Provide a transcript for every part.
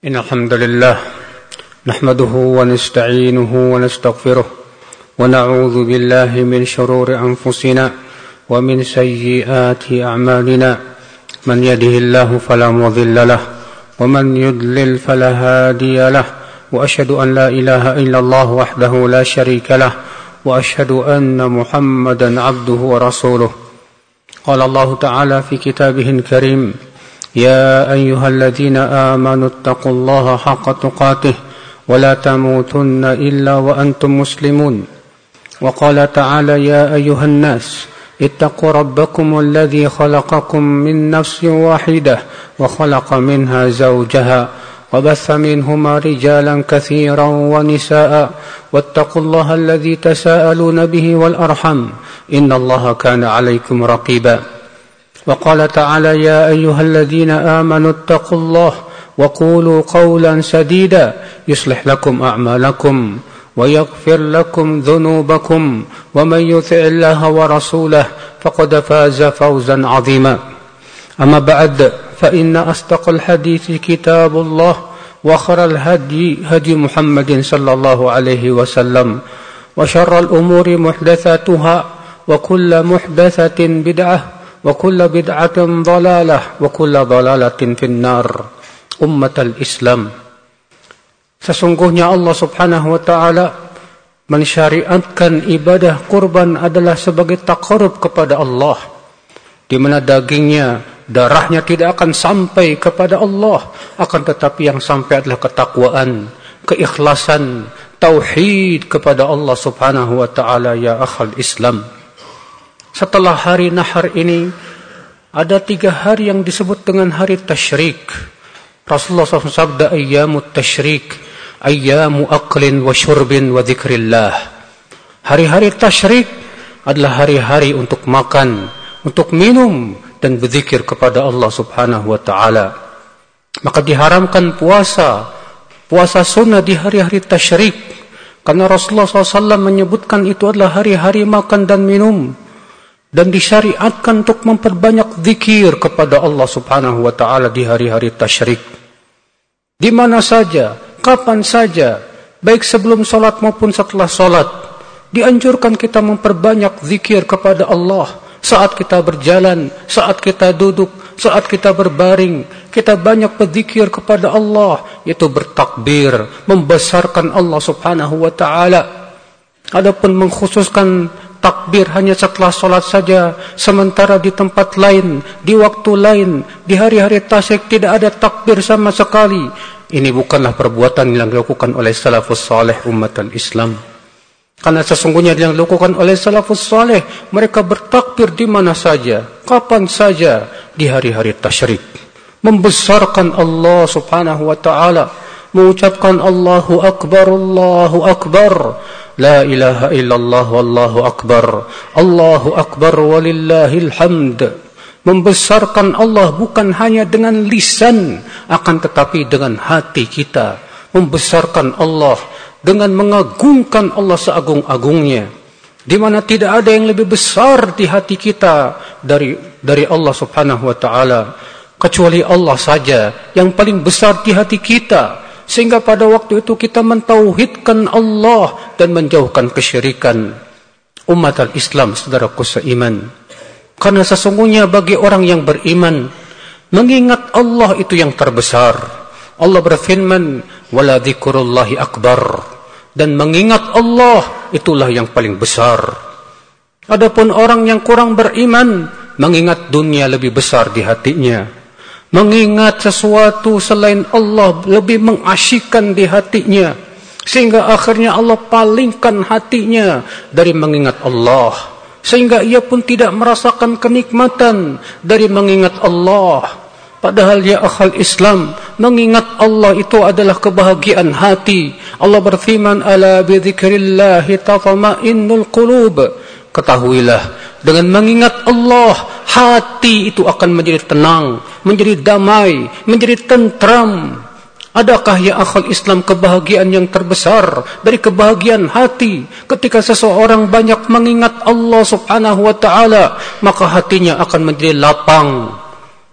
إن الحمد لله نحمده ونستعينه ونستغفره ونعوذ بالله من شرور أنفسنا ومن سيئات أعمالنا من يهده الله فلا مضل له ومن يضلل فلا هادي له وأشهد أن لا إله إلا الله وحده لا شريك له وأشهد أن محمدا عبده ورسوله قال الله تعالى في كتابه الكريم يا أيها الذين آمنوا اتقوا الله حق تقاته ولا تموتن إلا وأنتم مسلمون وقال تعالى يا أيها الناس اتقوا ربكم الذي خلقكم من نفس واحدة وخلق منها زوجها وبث منهما رجالا كثيرا ونساء واتقوا الله الذي تساءلون به والأرحم إن الله كان عليكم رقيبا وقال تعالى يا أيها الذين آمنوا اتقوا الله وقولوا قولا سديدا يصلح لكم أعمالكم ويغفر لكم ذنوبكم ومن يطع الله ورسوله فقد فاز فوزا عظيما أما بعد فإن أصدق الحديث كتاب الله وخير الهدي هدي محمد صلى الله عليه وسلم وشر الأمور محدثاتها وكل محدثة بدعة وكل بدعة ضلالة وكل ضلالة في النار أمة الإسلام. Sesungguhnya Allah subhanahu wa ta'ala mensyariatkan ibadah kurban adalah sebagai taqarrub kepada Allah, di mana dagingnya, darahnya tidak akan sampai kepada Allah, akan tetapi yang sampai adalah ketakwaan, keikhlasan, tauhid kepada Allah subhanahu wa ta'ala. Ya akhal Islam, setelah hari nahar ini ada 3 hari yang disebut dengan hari tasyrik. Rasulullah SAW sabda ayyamut tasyrik ayyamu aqlin wa syurbin wa dzikrillah. Hari-hari tasyrik adalah hari-hari untuk makan, untuk minum dan berzikir kepada Allah subhanahu wa ta'ala. Maka diharamkan puasa sunnah di hari-hari tasyrik, karena Rasulullah SAW menyebutkan itu adalah hari-hari makan dan minum, dan disyariatkan untuk memperbanyak zikir kepada Allah subhanahu wa ta'ala di hari-hari tasyrik. Di mana saja, kapan saja, baik sebelum salat maupun setelah salat, dianjurkan kita memperbanyak zikir kepada Allah. Saat kita berjalan, saat kita duduk, saat kita berbaring, kita banyak berzikir kepada Allah, yaitu bertakbir, membesarkan Allah subhanahu wa ta'ala. Adapun mengkhususkan takbir hanya setelah solat saja, sementara di tempat lain, di waktu lain, di hari-hari tasyrik tidak ada takbir sama sekali, ini bukanlah perbuatan yang dilakukan oleh salafus saleh umat al-Islam. Karena sesungguhnya yang dilakukan oleh salafus saleh, mereka bertakbir di mana saja, kapan saja, di hari-hari tasyrik, membesarkan Allah subhanahu wa ta'ala, mengucapkan Allahu Akbar, La ilaha illallah wallahu akbar, Allahu akbar walillahil hamd. Membesarkan Allah bukan hanya dengan lisan, akan tetapi dengan hati kita. Membesarkan Allah dengan mengagungkan Allah seagung-agungnya, di mana tidak ada yang lebih besar di hati kita dari Allah subhanahu wa ta'ala, kecuali Allah saja yang paling besar di hati kita. Sehingga pada waktu itu kita mentauhidkan Allah dan menjauhkan kesyirikan. Umat al-Islam, saudaraku seiman, karena sesungguhnya bagi orang yang beriman, mengingat Allah itu yang terbesar. Allah berfirman, wala dzikrullahi akbar, dan mengingat Allah itulah yang paling besar. Adapun orang yang kurang beriman, mengingat dunia lebih besar di hatinya, mengingat sesuatu selain Allah lebih mengasyikkan di hatinya, sehingga akhirnya Allah palingkan hatinya dari mengingat Allah, sehingga ia pun tidak merasakan kenikmatan dari mengingat Allah. Padahal ya akhal Islam, mengingat Allah itu adalah kebahagiaan hati. Allah berfirman, ala bidzikrillahi tatma'innul qulub. Ketahuilah, dengan mengingat Allah, hati itu akan menjadi tenang, menjadi damai, menjadi tentram. Adakah ya akhal Islam kebahagiaan yang terbesar dari kebahagiaan hati ketika seseorang banyak mengingat Allah subhanahu wa ta'ala, maka hatinya akan menjadi lapang,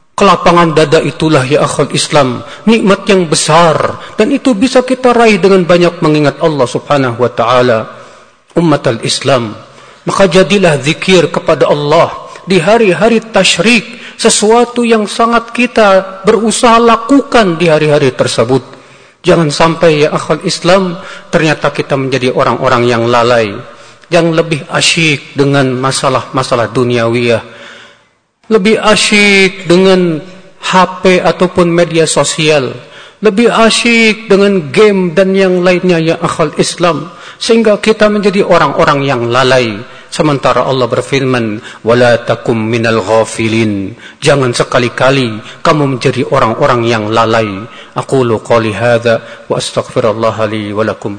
Kelapangan dada itulah ya akhul Islam, nikmat yang besar, dan itu bisa kita raih dengan banyak mengingat Allah subhanahu wa ta'ala. Ummatal Islam, maka jadilah zikir kepada Allah di hari-hari tasyrik, sesuatu yang sangat kita berusaha lakukan di hari-hari tersebut. Jangan sampai ya akhul Islam, ternyata kita menjadi orang-orang yang lalai, yang lebih asyik dengan masalah-masalah duniawiyah, lebih asyik dengan HP ataupun media sosial, lebih asyik dengan game dan yang lainnya ya akhul Islam, sehingga kita menjadi orang-orang yang lalai. Sementara Allah berfirman, wala takum minal ghafilin, jangan sekali-kali kamu menjadi orang-orang yang lalai. Aqulu qali hadza wa astaghfirullah li wa lakum.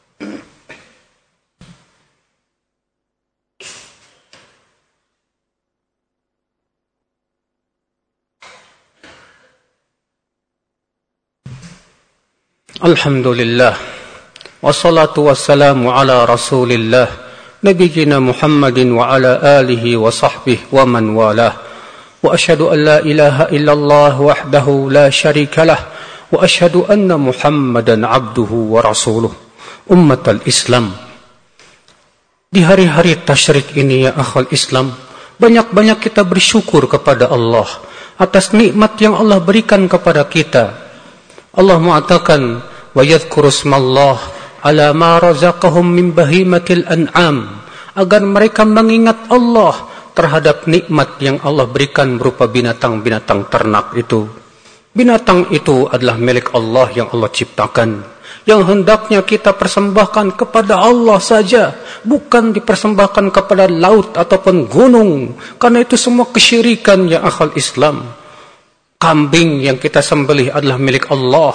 Alhamdulillah, wassalatu wassalamu ala rasulillah, nabiyina Muhammadin wa ala alihi wa sahbihi wa man walah. Wa ashhadu an la ilaha illallah wahdahu la syarika lah, wa ashhadu anna Muhammadan abduhu wa rasuluh. Ummatal Islam, di hari-hari tasyrik ini ya akhul Islam, banyak-banyak kita bersyukur kepada Allah atas nikmat yang Allah berikan kepada kita. Allah mengatakan, wa yadhkuru ismallah ala ma razaqahum min bahimatil an'am, agar mereka mengingat Allah terhadap nikmat yang Allah berikan berupa binatang-binatang ternak itu. Binatang itu adalah milik Allah yang Allah ciptakan, yang hendaknya kita persembahkan kepada Allah saja, bukan dipersembahkan kepada laut ataupun gunung, karena itu semua kesyirikan ya akhul Islam. Kambing yang kita sembelih adalah milik Allah,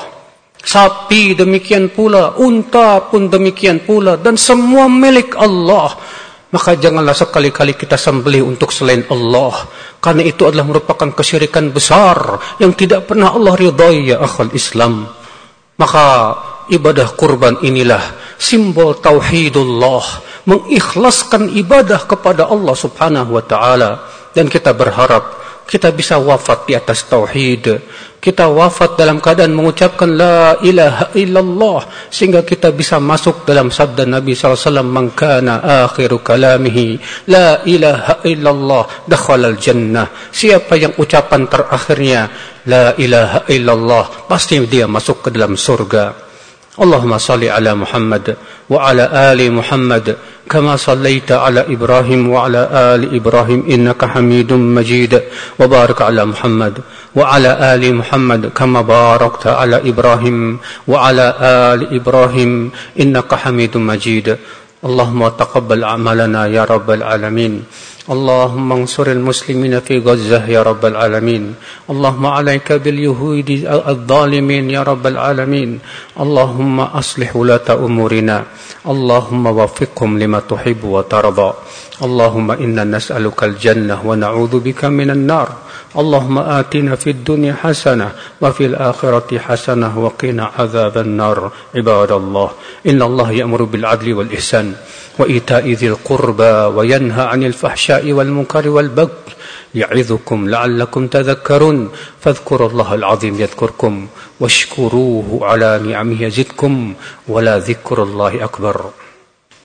sapi demikian pula, unta pun demikian pula, dan semua milik Allah. Maka janganlah sekali-kali kita sembelih untuk selain Allah, karena itu adalah merupakan kesyirikan besar yang tidak pernah Allah ridhai ya akhul Islam. Maka ibadah kurban inilah simbol tauhidullah, mengikhlaskan ibadah kepada Allah subhanahu wa ta'ala. Dan kita berharap kita bisa wafat di atas tauhid, kita wafat dalam keadaan mengucapkan la ilaha illallah, sehingga kita bisa masuk dalam sabda Nabi SAW, man kana akhiru kalamihi la ilaha illallah dakhalal jannah, siapa yang ucapan terakhirnya la ilaha illallah, pasti dia masuk ke dalam surga. Allahumma salli ala Muhammad wa ala ali Muhammad kama sallaita ala Ibrahim wa ala ali Ibrahim innaka Hamidum Majid, wa barik ala Muhammad wa ala ali Muhammad kama barakta ala Ibrahim wa ala ali Ibrahim innaka Hamidum Majid. Allahumma taqabbal a'malana ya rabbal alamin. اللهم انصر المسلمين في غزة يا رب العالمين. اللهم عليك باليهود الظالمين يا رب العالمين. اللهم أصلح ولاة أمورنا. اللهم وفقهم لما تحب وترضى. اللهم إنا نسألك الجنة ونعوذ بك من النار. اللهم آتنا في الدنيا حسنة وفي الآخرة حسنة وقنا عذاب النار. عباد الله، إن الله يأمر بالعدل والإحسان وإيتاء ذي القربى وينهى عن الفحشاء والمنكر والبغي يعظكم لعلكم تذكرون. فاذكروا الله العظيم يذكركم واشكروه على نعمه يزدكم ولذكر الله أكبر.